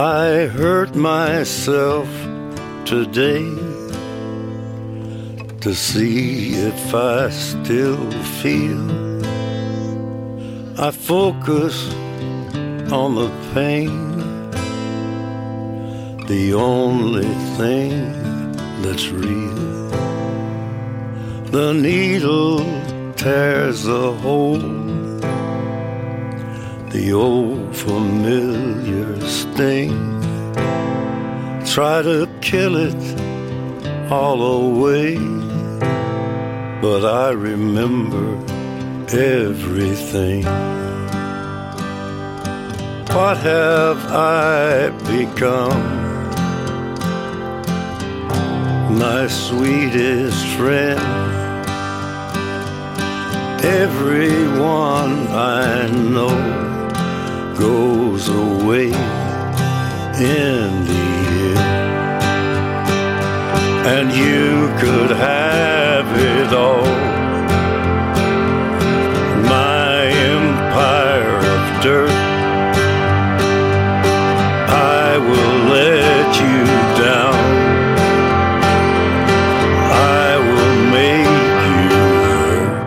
I hurt myself today to see if I still feel. I focus on the pain, the only thing that's real. The needle tears a hole, the old familiar sting. Try to kill it all away, but I remember everything. What have I become? My sweetest friend. Everyone I know goes away in the end, and you could have it all. My empire of dirt, I will let you down. I will make you hurt.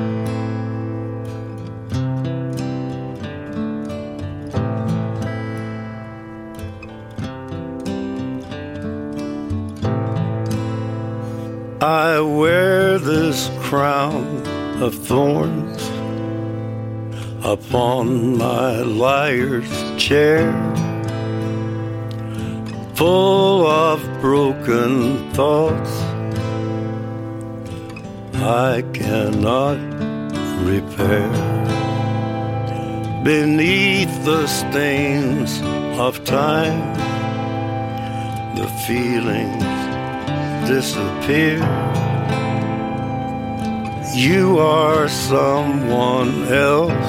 I wear this crown of thorns upon my liar's chair, full of broken thoughts I cannot repair. Beneath the stains of time, the feelings disappear. You are someone else,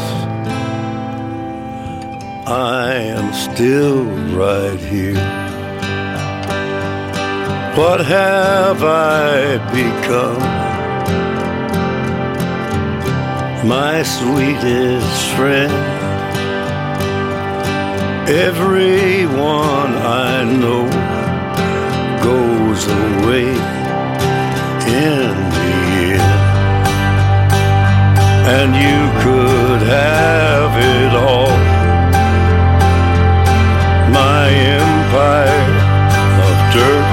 I am still right here. What have I become? My sweetest friend. Everyone I know goes away in the end, and you could have it all. My empire of dirt,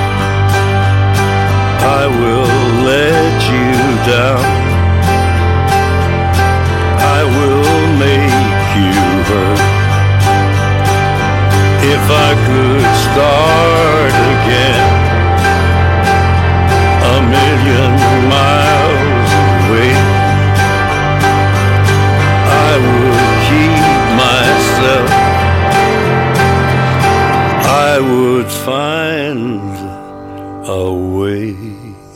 I will let you down. I will make you hurt. If I could start again, a million miles away, I would keep myself. I would find a way.